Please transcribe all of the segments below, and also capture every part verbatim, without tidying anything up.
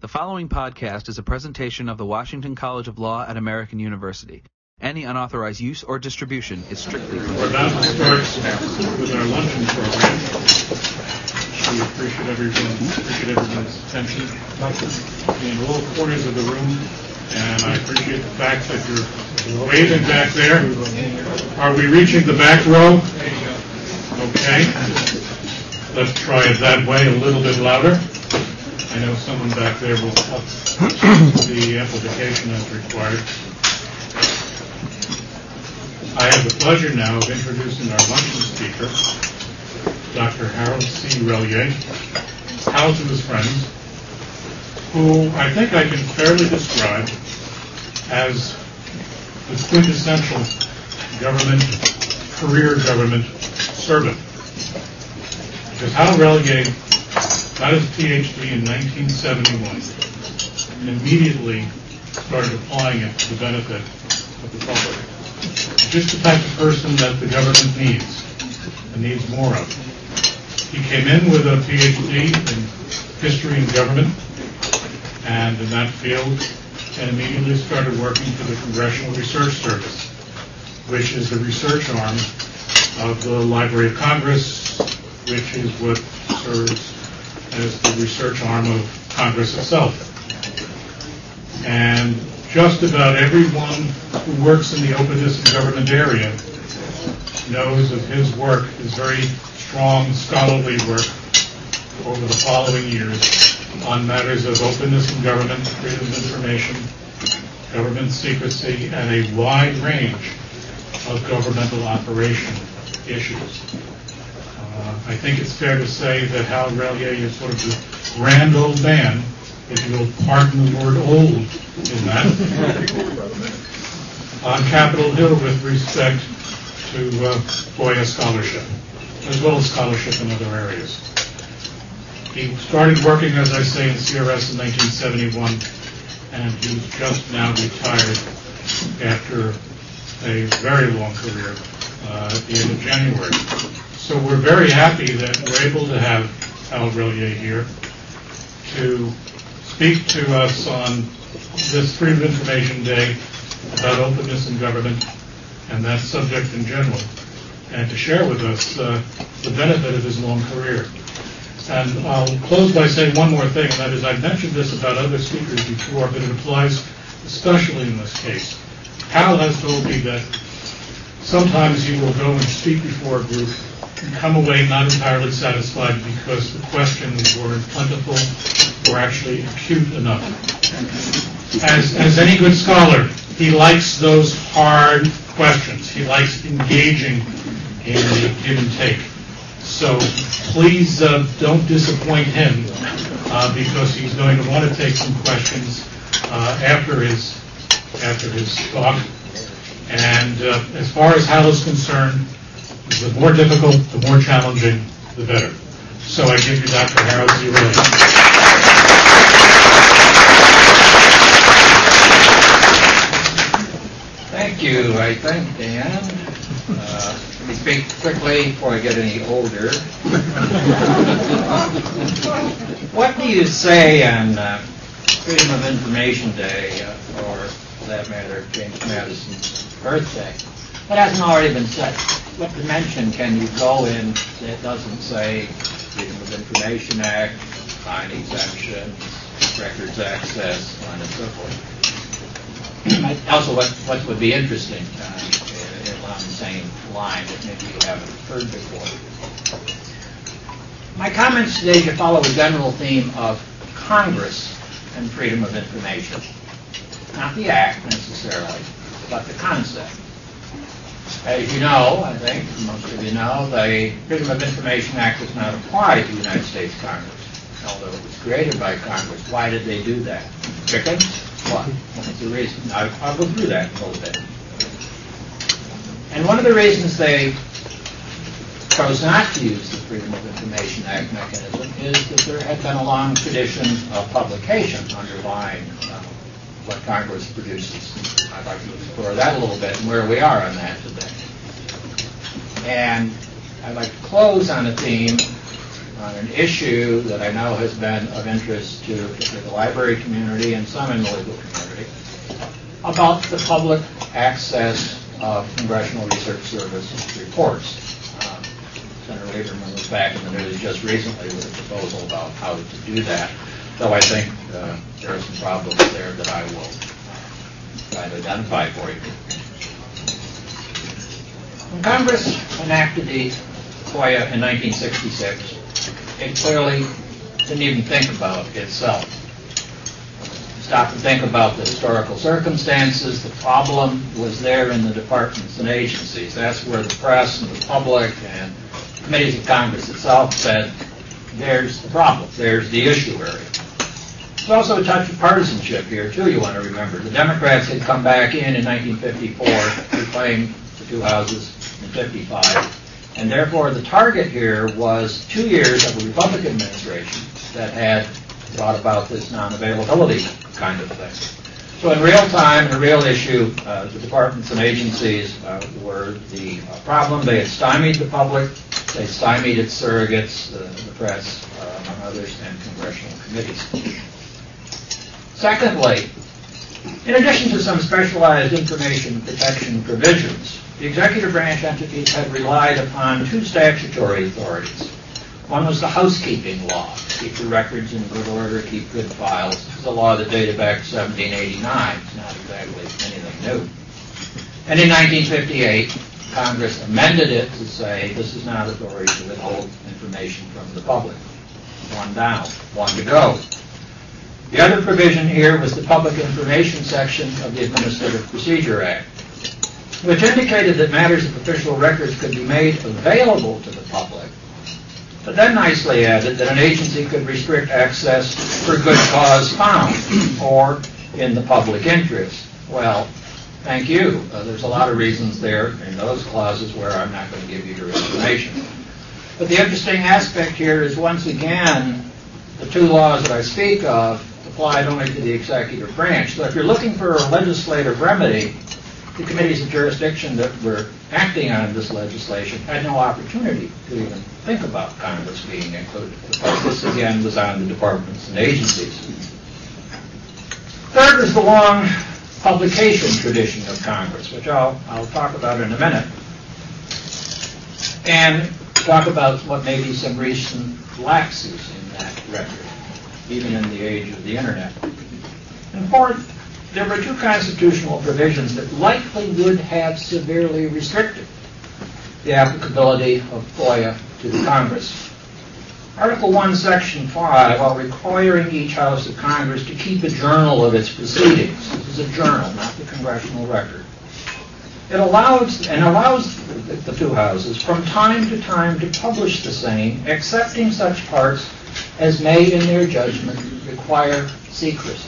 The following podcast is a presentation of the Washington College of Law at American University. Any unauthorized use or distribution is strictly prohibited. We're about to start with our luncheon program. We appreciate everyone's, appreciate everyone's attention in all corners of the room, and I appreciate the fact that you're waving back there. Are we reaching the back row? Okay. Let's try it that way, a little bit louder. I know someone back there will up the amplification as required. I have the pleasure now of introducing our luncheon speaker, Doctor Harold C. Rellier, Hal to his friends, who I think I can fairly describe as the quintessential government, career government servant. Because Hal Rellier got his P H D in nineteen seventy-one and immediately started applying it to the benefit of the public. Just the type of person that the government needs and needs more of. He came in with a P H D in history and government and in that field and immediately started working for the Congressional Research Service, which is the research arm of the Library of Congress, which is what serves as the research arm of Congress itself. And just about everyone who works in the openness and government area knows of his work, his very strong scholarly work over the following years on matters of openness in government, freedom of information, government secrecy, and a wide range of governmental operation issues. Uh, I think it's fair to say that Hal Rellier is sort of the grand old man, if you'll pardon the word old in that, on Capitol Hill with respect to uh, FOIA scholarship, as well as scholarship in other areas. He started working, as I say, in C R S in nineteen seventy-one, and he's just now retired after a very long career uh, at the end of January. So we're very happy that we're able to have Hal Rellier here to speak to us on this Freedom of Information Day about openness in government and that subject in general, and to share with us uh, the benefit of his long career. And I'll close by saying one more thing, and that is I've mentioned this about other speakers before, but it applies especially in this case. Hal has told me that sometimes he will go and speak before a group and come away not entirely satisfied because the questions weren't plentiful or actually acute enough. As, as any good scholar, he likes those hard questions. He likes engaging in the give and take. So please uh, don't disappoint him uh, because he's going to want to take some questions uh, after his after his talk. And uh, as far as Hal is concerned, the more difficult, the more challenging, the better. So I give you Doctor Harold C. Rellier. Thank you, I think, Dan. Uh, let me speak quickly before I get any older. What do you say on uh, Freedom of Information Day, uh, or for that matter, James Madison's birthday? That hasn't already been said. What dimension can you go in that doesn't say Freedom of Information Act, fine exemptions, records access, so on and so forth? Also, what, what would be interesting uh, along the same line that maybe you haven't heard before. My comments today should follow a general theme of Congress and freedom of information. Not the act necessarily, but the concept. As you know, I think, most of you know, the Freedom of Information Act does not apply to the United States Congress, although it was created by Congress. Why did they do that? Chickens? What? What was the reason? I, I'll go through that in a little bit. And one of the reasons they chose not to use the Freedom of Information Act mechanism is that there had been a long tradition of publication underlying uh, what Congress produces. I'd like to explore that a little bit and where we are on that today. And I'd like to close on a theme on an issue that I know has been of interest to the library community and some in the legal community, about the public access of Congressional Research Service reports. Um, Senator Lieberman was back in the news just recently with a proposal about how to do that, though I think uh, there are some problems there that I will uh, try to identify for you. When Congress enacted the FOIA in nineteen sixty-six, it clearly didn't even think about itself. Stop to think about the historical circumstances. The problem was there in the departments and agencies. That's where the press and the public and committees of Congress itself said, there's the problem, there's the issue area. There's also a touch of partisanship here, too, you want to remember. The Democrats had come back in in nineteen fifty-four, reclaimed the two houses in fifty-five, and therefore the target here was two years of a Republican administration that had brought about this non-availability kind of thing. So in real time, the real issue, uh, the departments and agencies uh, were the uh, problem. They had stymied the public, they stymied its surrogates, uh, the press, uh, among others, and congressional committees. Secondly, in addition to some specialized information protection provisions, the executive branch entities had relied upon two statutory authorities. One was the housekeeping law, keep the records in good order, keep good files. It's a law that dated back to seventeen eighty-nine. It's not exactly anything new. And in nineteen fifty-eight, Congress amended it to say this is not authority to withhold information from the public. One down, one to go. The other provision here was the Public Information section of the Administrative Procedure Act, which indicated that matters of official records could be made available to the public, but then nicely added that an agency could restrict access for good cause found or in the public interest. Well, thank you. Uh, there's a lot of reasons there in those clauses where I'm not going to give you your information. But the interesting aspect here is, once again, the two laws that I speak of applied only to the executive branch. So if you're looking for a legislative remedy, the committees of jurisdiction that were acting on this legislation had no opportunity to even think about Congress being included, because this again was on the departments and agencies. Third is the long publication tradition of Congress, which I'll, I'll talk about in a minute, and talk about what may be some recent lapses in that record, even in the age of the internet. And fourth, there were two constitutional provisions that likely would have severely restricted the applicability of FOIA to the Congress. Article one, Section five, while requiring each House of Congress to keep a journal of its proceedings, this is a journal, not the congressional record, it allows, and allows the, the two houses from time to time to publish the same, excepting such parts as may, in their judgment, require secrecy.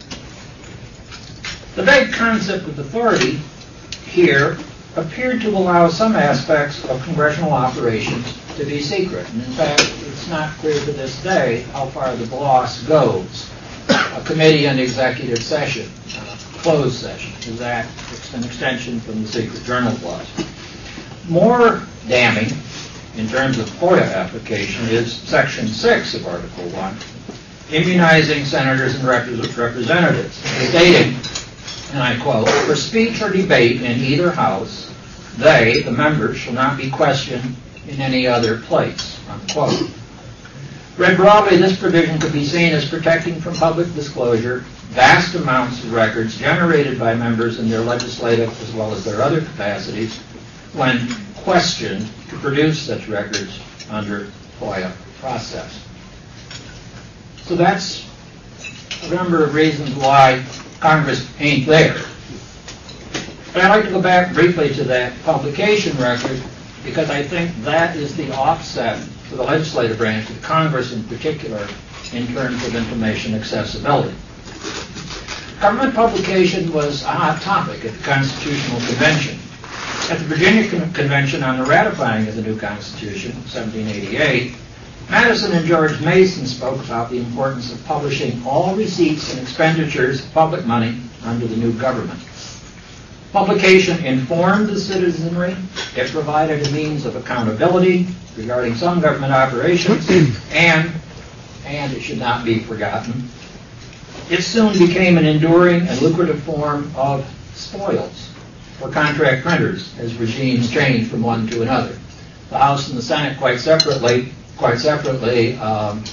The vague concept of authority here appeared to allow some aspects of congressional operations to be secret. And in fact, it's not clear to this day how far the gloss goes. A committee and executive session, uh, closed session, is that an extension from the secret journal clause? More damning in terms of FOIA application is Section six of Article one, immunizing senators and representatives, stating, and I quote, "For speech or debate in either house, they, the members, shall not be questioned in any other place," unquote. Read broadly, this provision could be seen as protecting from public disclosure vast amounts of records generated by members in their legislative as well as their other capacities when questioned to produce such records under FOIA process. So that's a number of reasons why Congress ain't there. But I'd like to go back briefly to that publication record, because I think that is the offset for the legislative branch, of Congress in particular, in terms of information accessibility. Government publication was a hot topic at the Constitutional Convention. At the Virginia Con- Convention on the ratifying of the new Constitution, seventeen eighty-eight, Madison and George Mason spoke about the importance of publishing all receipts and expenditures of public money under the new government. Publication informed the citizenry. It provided a means of accountability regarding some government operations, and, and it should not be forgotten, it soon became an enduring and lucrative form of spoils for contract printers as regimes changed from one to another. The House and the Senate quite separately, quite separately um,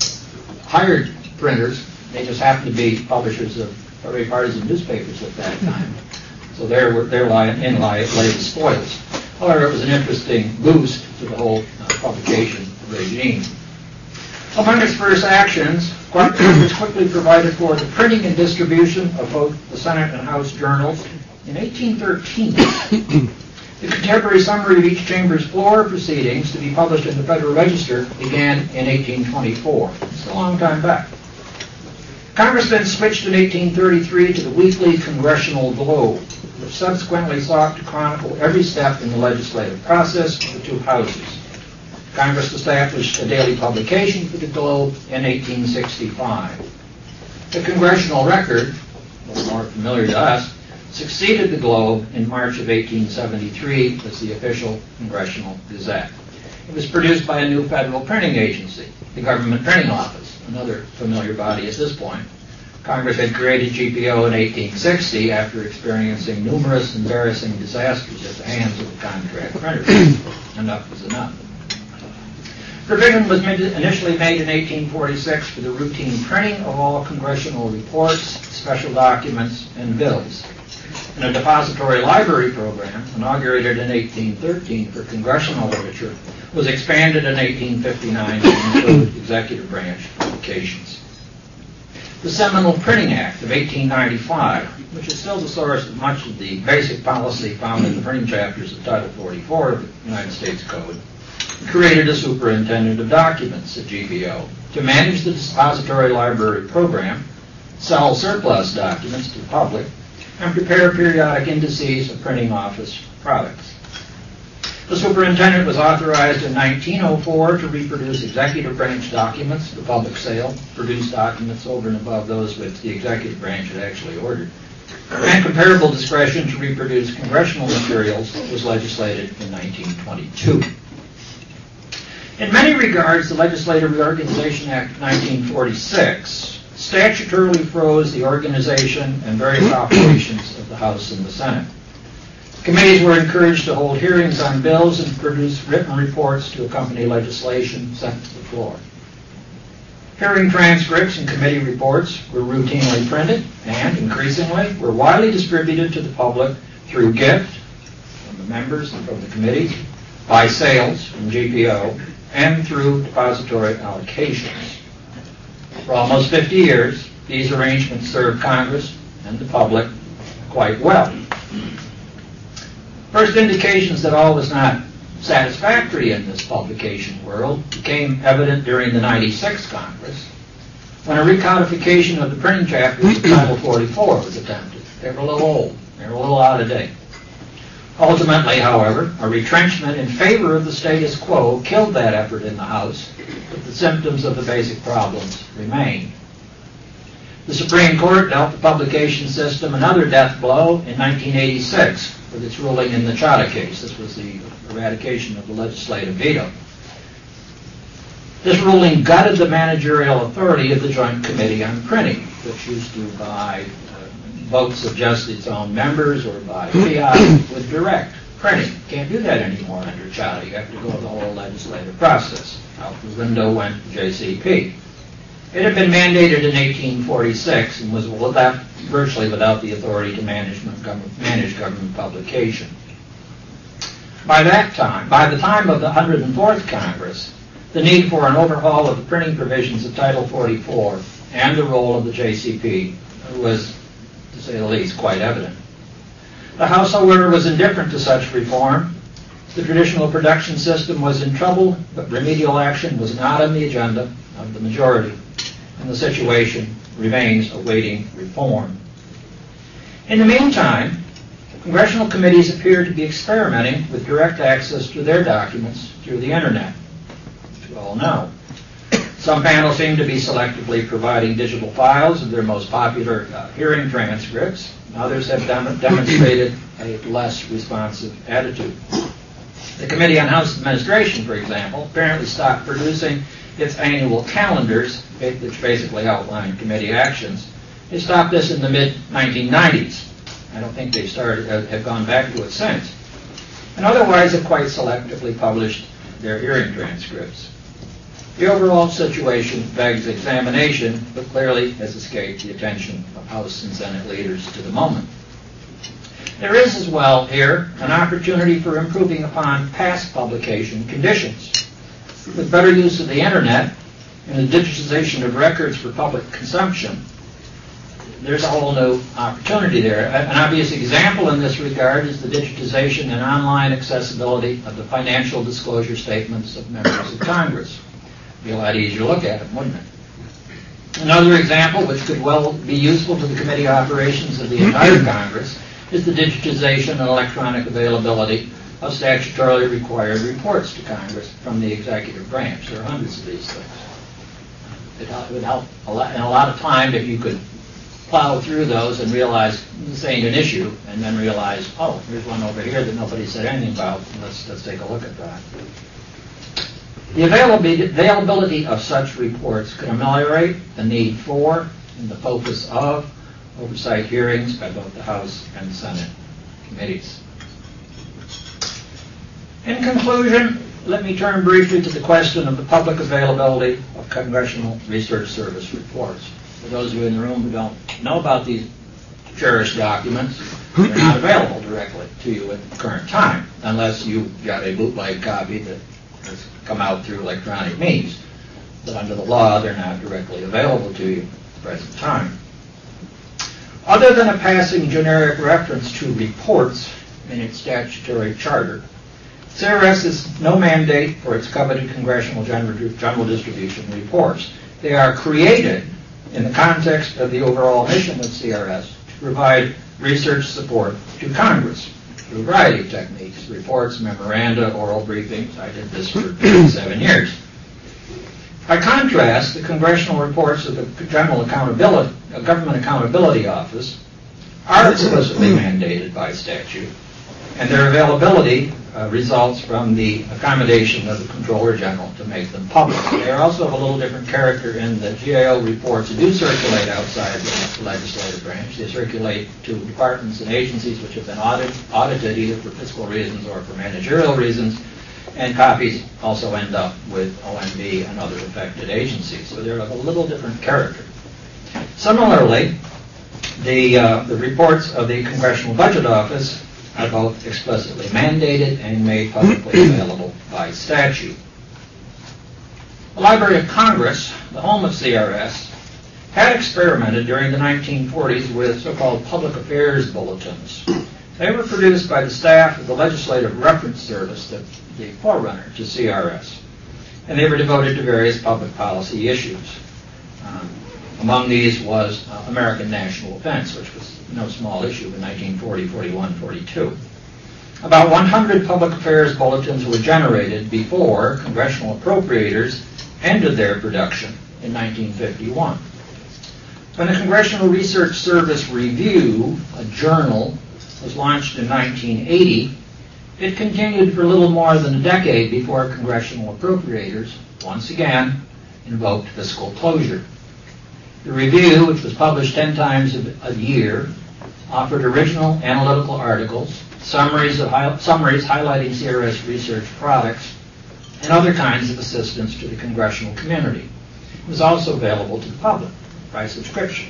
hired printers. They just happened to be publishers of very partisan newspapers at that time. So there were there lie, in lie, lay the spoils. However, it was an interesting boost to the whole uh, publication regime. Among its first actions, Congress quickly provided for the printing and distribution of both the Senate and House journals. In eighteen thirteen, the contemporary summary of each chamber's floor proceedings to be published in the Federal Register began in eighteen twenty-four. It's a long time back. Congress then switched in eighteen thirty-three to the weekly Congressional Globe, which subsequently sought to chronicle every step in the legislative process of the two houses. Congress established a daily publication for the Globe in eighteen sixty-five. The Congressional Record, a little more familiar to us, succeeded the Globe in March of eighteen seventy-three as the official Congressional Gazette. It was produced by a new federal printing agency, the Government Printing Office, another familiar body at this point. Congress had created G P O in eighteen sixty after experiencing numerous embarrassing disasters at the hands of the contract printers. Enough was enough. Provision was initially made in eighteen forty-six for the routine printing of all congressional reports, special documents, and bills. And a depository library program, inaugurated in eighteen thirteen for congressional literature, was expanded in eighteen fifty-nine to include executive branch publications. The Seminole Printing Act of eighteen ninety-five, which is still the source of much of the basic policy found in the printing chapters of Title forty-four of the United States Code, created a superintendent of documents at G P O to manage the depository library program, sell surplus documents to the public, and prepare periodic indices of printing office products. The superintendent was authorized in nineteen oh four to reproduce executive branch documents for public sale, produce documents over and above those which the executive branch had actually ordered, and comparable discretion to reproduce congressional materials was legislated in nineteen twenty-two. In many regards, the Legislative Reorganization Act of nineteen forty-six statutorily froze the organization and various operations of the House and the Senate. Committees were encouraged to hold hearings on bills and produce written reports to accompany legislation sent to the floor. Hearing transcripts and committee reports were routinely printed and, increasingly, were widely distributed to the public through gift from the members and from the committees, by sales from G P O, and through depository allocations. For almost fifty years, these arrangements served Congress and the public quite well. First indications that all was not satisfactory in this publication world became evident during the ninety-sixth Congress, when a recodification of the printing chapters of Title forty-four was attempted. They were a little old. They were a little out of date. Ultimately, however, a retrenchment in favor of the status quo killed that effort in the House, but the symptoms of the basic problems remained. The Supreme Court dealt the publication system another death blow in nineteen eighty-six with its ruling in the Chadha case. This was the eradication of the legislative veto. This ruling gutted the managerial authority of the Joint Committee on Printing, which used to, by uh, votes of just its own members or by fiat, would direct printing. Can't do that anymore under Chadha. You have to go the whole legislative process. Out the window went the J C P. It had been mandated in eighteen forty-six and was without, virtually without the authority to manage government, manage government publication. By that time, by the time of the one hundred fourth Congress, the need for an overhaul of the printing provisions of Title forty-four and the role of the J C P was, to say the least, quite evident. The House, however, was indifferent to such reform. The traditional production system was in trouble, but remedial action was not on the agenda of the majority, and the situation remains awaiting reform. In the meantime, congressional committees appear to be experimenting with direct access to their documents through the Internet, which we all know. Some panels seem to be selectively providing digital files of their most popular uh, hearing transcripts. Others have dem- demonstrated a less responsive attitude. The Committee on House Administration, for example, apparently stopped producing its annual calendars, which basically outline committee actions. They stopped this in the mid nineteen nineties. I don't think they've started, uh, have gone back to it since. And otherwise have quite selectively published their hearing transcripts. The overall situation begs examination, but clearly has escaped the attention of House and Senate leaders to the moment. There is as well here an opportunity for improving upon past publication conditions. With better use of the internet and the digitization of records for public consumption, there's a whole new opportunity there. An obvious example in this regard is the digitization and online accessibility of the financial disclosure statements of members of Congress. It'd be a lot easier to look at them, wouldn't it? Another example, which could well be useful to the committee operations of the entire Congress, is the digitization and electronic availability of statutorily required reports to Congress from the executive branch. There are hundreds of these things. It would help a lot, in a lot of time if you could plow through those and realize this ain't an issue, and then realize, oh, here's one over here that nobody said anything about. Let's let's take a look at that. The availability, availability of such reports could ameliorate the need for and the focus of oversight hearings by both the House and Senate committees. In conclusion, let me turn briefly to the question of the public availability of Congressional Research Service reports. For those of you in the room who don't know about these cherished documents, they're not available directly to you at the current time, unless you got a bootleg copy that has come out through electronic means. But under the law, they're not directly available to you at the present time. Other than a passing generic reference to reports in its statutory charter, C R S has no mandate for its coveted congressional general, general distribution reports. They are created in the context of the overall mission of C R S to provide research support to Congress through a variety of techniques, reports, memoranda, oral briefings. I did this for seven years. By contrast, the congressional reports of the General Accountability, uh, Government Accountability Office are explicitly mandated by statute, and their availability uh, results from the accommodation of the Comptroller General to make them public. They are also of a little different character in the G A O reports that do circulate outside the legislative branch. They circulate to departments and agencies which have been audit, audited either for fiscal reasons or for managerial reasons, and copies also end up with O M B and other affected agencies. So they're of a little different character. Similarly, the, uh, the reports of the Congressional Budget Office are both explicitly mandated and made publicly available by statute. The Library of Congress, the home of C R S, had experimented during the nineteen forties with so-called public affairs bulletins. They were produced by the staff of the Legislative Reference Service, the, the forerunner to C R S, and they were devoted to various public policy issues. Um, among these was uh, American national defense, which was no small issue in nineteen forty, forty-one, forty-two. About one hundred public affairs bulletins were generated before congressional appropriators ended their production in nineteen fifty-one. When the Congressional Research Service Review, a journal, was launched in nineteen eighty, it continued for a little more than a decade before congressional appropriators once again invoked fiscal closure. The review, which was published ten times a year, offered original analytical articles, summaries of hi- summaries highlighting C R S research products, and other kinds of assistance to the congressional community. It was also available to the public by subscription.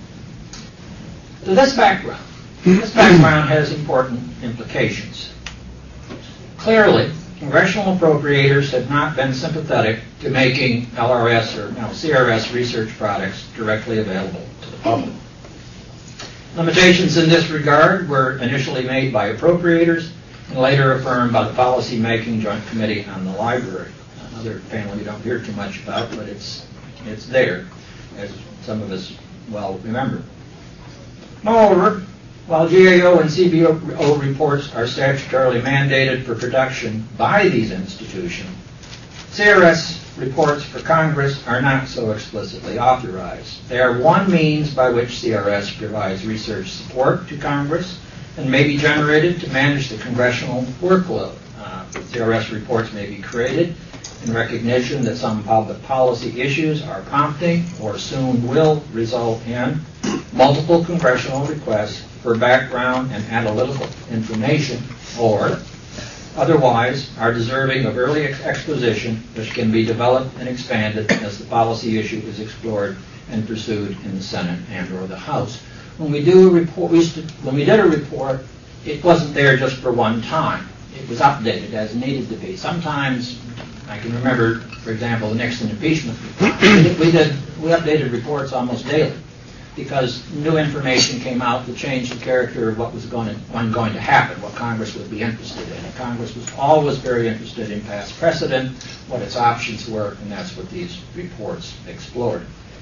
To this background, this background has important implications. Clearly, congressional appropriators have not been sympathetic to making L R S or now C R S research products directly available to the public. Limitations in this regard were initially made by appropriators and later affirmed by the Policy-Making Joint Committee on the Library, another panel you don't hear too much about, but it's it's there, as some of us well remember. Moreover, while G A O and C B O reports are statutorily mandated for production by these institutions, C R S reports for Congress are not so explicitly authorized. They are one means by which C R S provides research support to Congress and may be generated to manage the congressional workload. Uh, C R S reports may be created in recognition that some public policy issues are prompting or soon will result in multiple congressional requests for background and analytical information, or otherwise are deserving of early ex- exposition which can be developed and expanded as the policy issue is explored and pursued in the Senate and or the House. When we do a report, we st- when we did a report, it wasn't there just for one time. It was updated as needed to be. Sometimes, I can remember, for example, the Nixon impeachment report. we, did, we did we updated reports almost daily because new information came out that changed the character of what was going to, going to happen, what Congress would be interested in. And Congress was always very interested in past precedent, what its options were, and that's what these reports explored.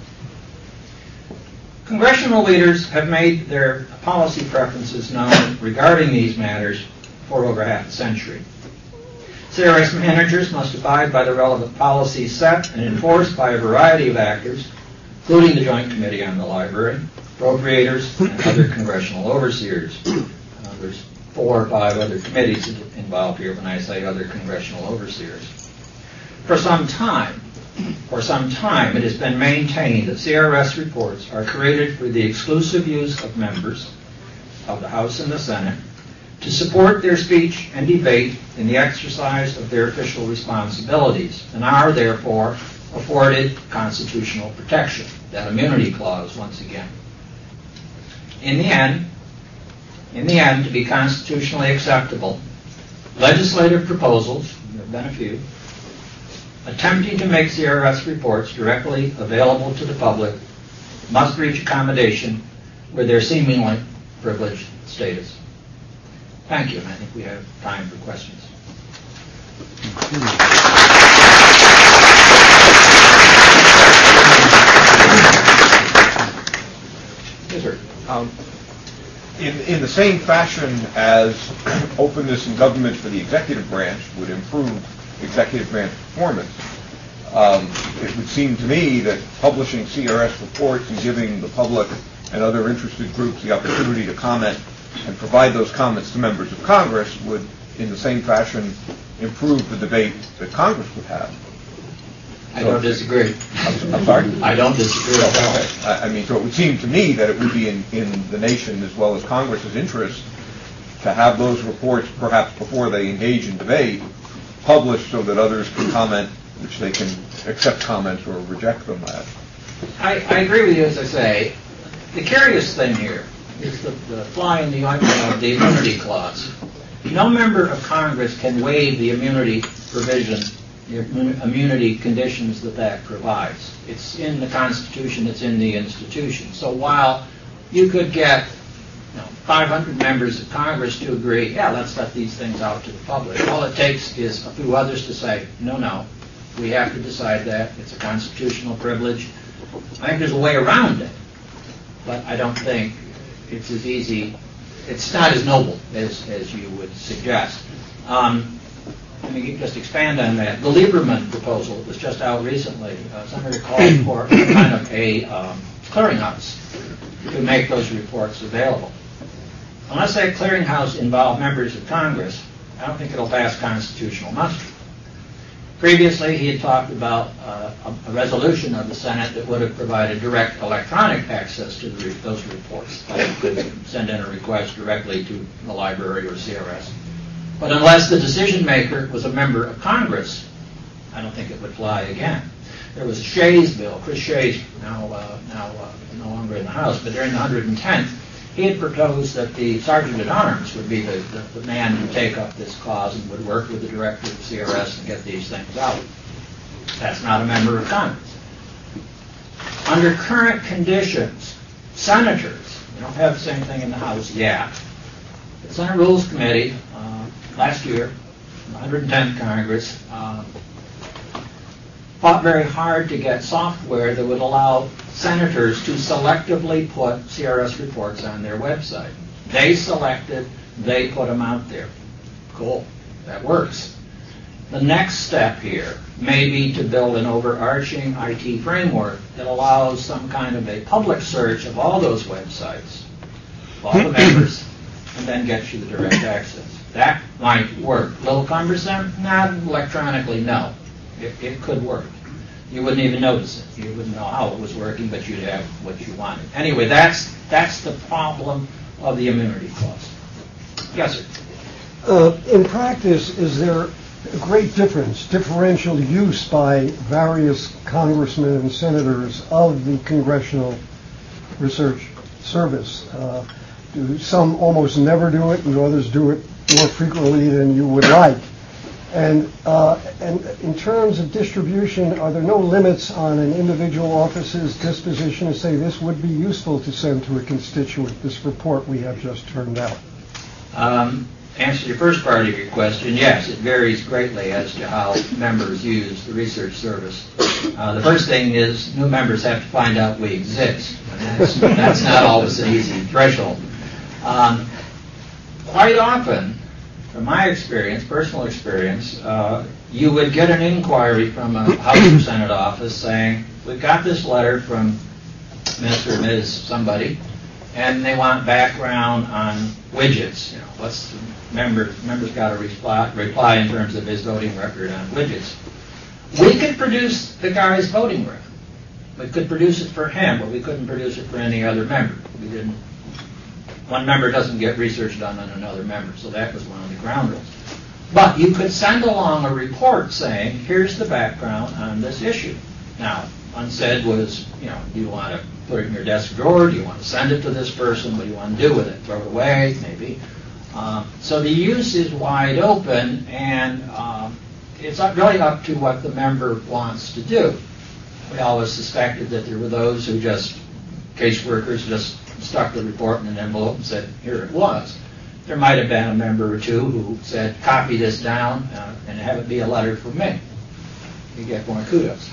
Congressional leaders have made their policy preferences known regarding these matters for over half a century. C R S managers must abide by the relevant policies set and enforced by a variety of actors, including the Joint Committee on the Library, appropriators, and other congressional overseers. Uh, there's four or five other committees involved here when I say other congressional overseers. For some time, for some time, it has been maintained that C R S reports are created for the exclusive use of members of the House and the Senate to support their speech and debate in the exercise of their official responsibilities, and are therefore afforded constitutional protection. That immunity clause, once again. In the end, in the end, to be constitutionally acceptable, legislative proposals, there have been a few, attempting to make C R S reports directly available to the public must reach accommodation with their seemingly privileged status. Thank you, and I think we have time for questions. Yes, sir. Um, in, in the same fashion as openness in government for the executive branch would improve executive branch performance, um, it would seem to me that publishing C R S reports and giving the public and other interested groups the opportunity to comment and provide those comments to members of Congress would, in the same fashion, improve the debate that Congress would have. I don't disagree. I'm, I'm sorry? I don't disagree at all. Okay. I, I mean, so it would seem to me that it would be in, in the nation as well as Congress's interest to have those reports, perhaps before they engage in debate, published so that others can comment, which they can accept comments or reject them as. I, I agree with you, as I say. The curious thing here is the, the fly in the ointment of the immunity clause. No member of Congress can waive the immunity provision, the immunity conditions that that provides. It's in the Constitution, it's in the institution. So while you could get you know, five hundred members of Congress to agree, yeah, let's let these things out to the public, all it takes is a few others to say, no, no, we have to decide that. It's a constitutional privilege. I think there's a way around it, but I don't think it's as easy, it's not as noble as, as you would suggest. Um, let me just expand on that. The Lieberman proposal that was just out recently, uh, somebody called for kind of a um, clearinghouse to make those reports available. Unless that clearinghouse involved members of Congress, I don't think it'll pass constitutional muster. Previously, he had talked about uh, a, a resolution of the Senate that would have provided direct electronic access to the re- those reports. You could send in a request directly to the library or C R S. But unless the decision maker was a member of Congress, I don't think it would fly again. There was a Shays bill, Chris Shays, now uh, now uh, no longer in the House, but during the one hundred tenth, he had proposed that the Sergeant at Arms would be the, the, the man to take up this cause and would work with the director of C R S and get these things out. That's not a member of Congress. Under current conditions, senators, we don't have the same thing in the House yet. The Senate Rules Committee, uh, last year, the one hundred tenth Congress, uh, fought very hard to get software that would allow senators to selectively put C R S reports on their website. They selected, they put them out there. Cool, that works. The next step here may be to build an overarching I T framework that allows some kind of a public search of all those websites, of all the members, and then gets you the direct access. That might work. A little cumbersome? Not electronically, no. It, it could work. You wouldn't even notice it. You wouldn't know how it was working, but you'd have what you wanted. Anyway, that's that's the problem of the immunity clause. Yes, sir. Uh, in practice, is there a great difference, differential use by various congressmen and senators of the Congressional Research Service? Uh, do some almost never do it, and others do it more frequently than you would like? And, uh, and in terms of distribution, are there no limits on an individual office's disposition to say this would be useful to send to a constituent, this report we have just turned out? Um, answer to your first part of your question, yes, it varies greatly as to how members use the research service. Uh, the first thing is new members have to find out we exist. And that's, that's not always an easy threshold. Um, quite often, from my experience, personal experience, uh, you would get an inquiry from a House or Senate office saying, we've got this letter from Mister or Miz somebody, and they want background on widgets. You know, what's the member, member's got to reply, reply in terms of his voting record on widgets. We could produce the guy's voting record. We could produce it for him, but we couldn't produce it for any other member. We didn't. One member doesn't get research done on another member, so that was one of the ground rules. But you could send along a report saying, here's the background on this issue. Now, unsaid was, you know, do you want to put it in your desk drawer? Do you want to send it to this person? What do you want to do with it? Throw it away, maybe. Um, so the use is wide open, and um, it's really up to what the member wants to do. We always suspected that there were those who just, caseworkers, just stuck the report in an envelope and said, here it was. There might have been a member or two who said, copy this down uh, and have it be a letter from me. You get more kudos.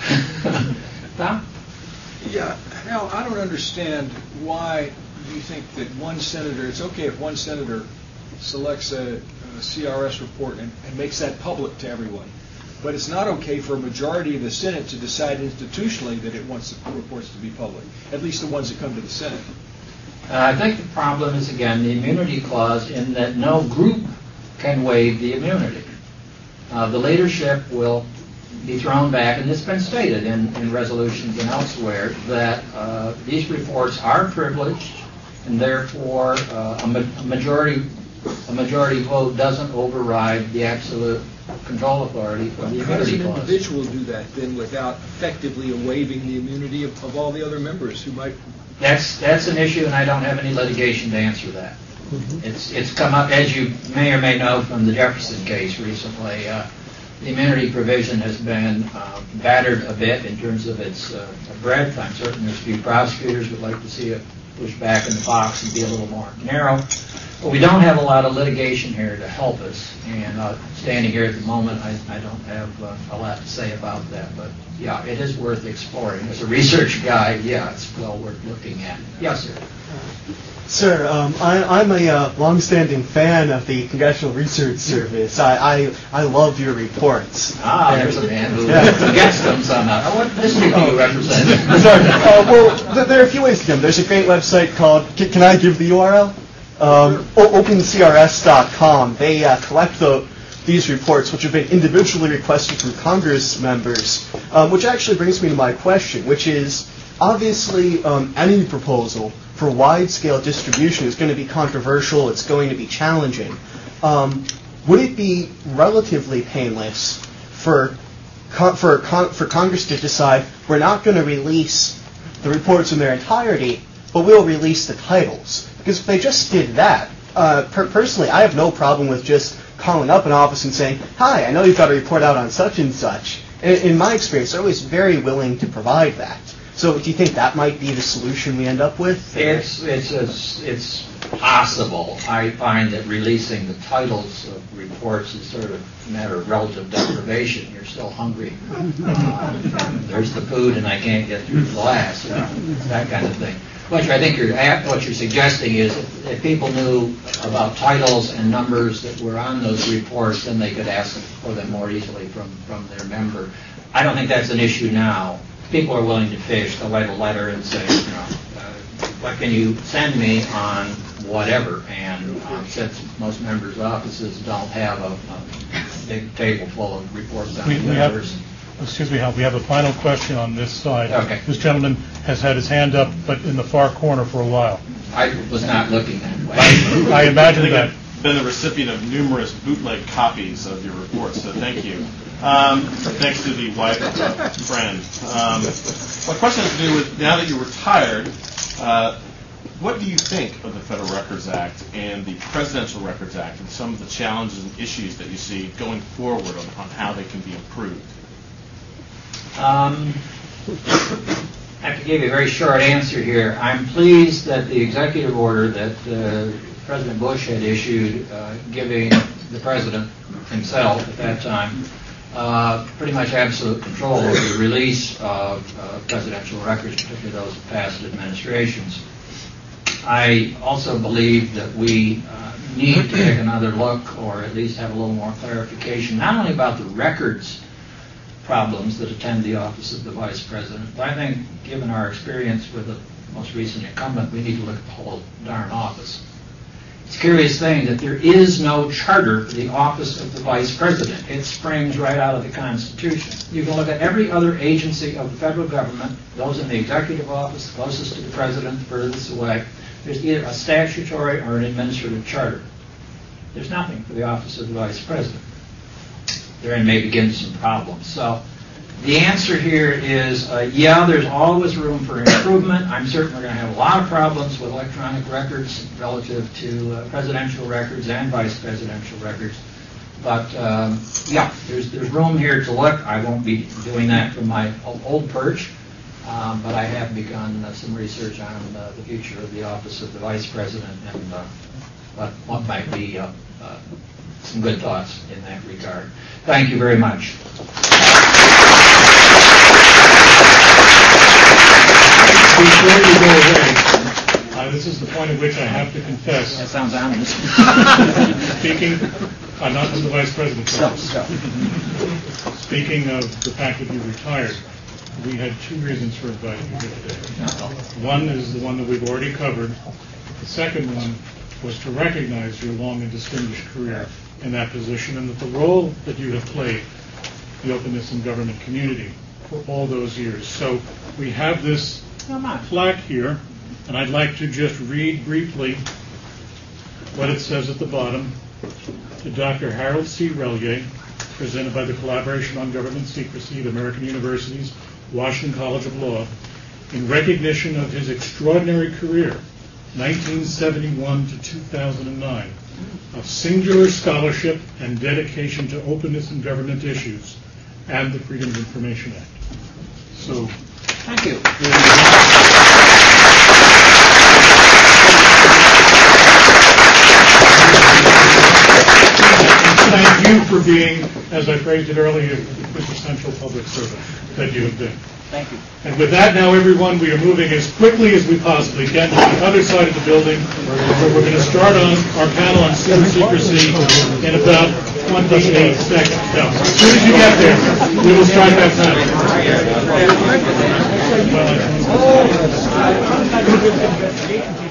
Tom? Yeah. Now, I don't understand why you think that one senator, it's okay if one senator selects a, a C R S report and, and makes that public to everyone. But it's not okay for a majority of the Senate to decide institutionally that it wants the reports to be public, at least the ones that come to the Senate. Uh, I think the problem is, again, the immunity clause in that no group can waive the immunity. Uh, the leadership will be thrown back, and it's been stated in, in resolutions and elsewhere, that uh, these reports are privileged, and therefore uh, a, ma- a majority a majority vote doesn't override the absolute control authority for the How does immunity an clause. individual do that, then, without effectively waiving the immunity of, of all the other members who might... That's that's an issue, and I don't have any litigation to answer that. Mm-hmm. It's it's come up, as you may or may know from the Jefferson case recently. Uh, the immunity provision has been uh, battered a bit in terms of its uh, breadth. I'm certain there's a few prosecutors would like to see it pushed back in the box and be a little more narrow. But we don't have a lot of litigation here to help us, and uh, standing here at the moment, I, I don't have uh, a lot to say about that. But yeah, it is worth exploring. As a research guy, yeah, it's well worth looking at. Yes, sir. Sir, um, I, I'm a uh, longstanding fan of the Congressional Research Service. I, I, I love your reports. Ah, there's a man who Yeah. gets them somehow. What district do you represent? Sorry. Uh, well, th- there are a few ways to get them. There's a great website called, can, can I give the U R L? Um, o- open C R S dot com. They uh, collect the, these reports, which have been individually requested from Congress members, um, which actually brings me to my question, which is, obviously, um, any proposal for wide-scale distribution is going to be controversial. It's going to be challenging. Um, would it be relatively painless for con- for con- for Congress to decide we're not going to release the reports in their entirety, but we'll release the titles? Because if they just did that, uh, per- personally, I have no problem with just calling up an office and saying, "Hi, I know you've got a report out on such and such." In, in my experience, they're always very willing to provide that. So do you think that might be the solution we end up with? It's it's it's, it's possible. I find that releasing the titles of reports is sort of a matter of relative deprivation. You're still hungry. Uh, there's the food, and I can't get through the last. You know, that kind of thing. What you, I think you're at, what you're suggesting is if, if people knew about titles and numbers that were on those reports, then they could ask for them more easily from, from their member. I don't think that's an issue now. People are willing to fish. They'll write a letter and say, you know, uh, what can you send me on whatever? And um, since most members' offices don't have a, a big table full of reports on We, the we have, members. excuse me, Hal, we have a final question on this side. Okay. This gentleman has had his hand up, but in the far corner for a while. I was not looking that way. I imagine that. Been the recipient of numerous bootleg copies of your reports, so thank you. Um, thanks to the wife of a friend. Um, my question has to do with, now that you're retired, uh, what do you think of the Federal Records Act and the Presidential Records Act and some of the challenges and issues that you see going forward on, on how they can be improved? Um, I have to give you a very short answer here. I'm pleased that the executive order that uh, President Bush had issued, uh, giving the president himself at that time uh, pretty much absolute control over the release of uh, presidential records, particularly those of past administrations. I also believe that we uh, need to take another look, or at least have a little more clarification, not only about the records problems that attend the office of the vice president, but I think, given our experience with the most recent incumbent, we need to look at the whole darn office. It's a curious thing that there is no charter for the office of the vice president. It springs right out of the Constitution. You can look at every other agency of the federal government, those in the executive office, closest to the president, furthest away. There's either a statutory or an administrative charter. There's nothing for the office of the vice president. Therein may begin some problems. So the answer here is, uh, yeah, there's always room for improvement. I'm certain we're going to have a lot of problems with electronic records relative to uh, presidential records and vice presidential records. But um, yeah, there's there's room here to look. I won't be doing that from my old perch, um, but I have begun uh, some research on uh, the future of the office of the vice president and uh, what, what might be uh, uh, some good thoughts in that regard. Thank you very much. Before you go away, Uh, this is the point at which I have to confess. that sounds ominous. Speaking, I'm not from the vice president's So, office. so. Speaking of the fact that you retired, we had two reasons for inviting you here today. One is the one that we've already covered. The second one was to recognize your long and distinguished career in that position and that the role that you have played, the openness in government community, for all those years. So we have this plaque here, and I'd like to just read briefly what it says at the bottom. To Doctor Harold C. Relier, presented by the Collaboration on Government Secrecy at American University's Washington College of Law, in recognition of his extraordinary career, nineteen seventy-one to two thousand nine, of singular scholarship and dedication to openness in government issues and the Freedom of Information Act. So, Thank you. Thank you for being, as I phrased it earlier, the essential public servant that you have been. Thank you. And with that, now, everyone, we are moving as quickly as we possibly can to the other side of the building, where we're going to start on our panel on civil secrecy in about twenty-eight seconds. Now, as soon as you get there, we will start that panel.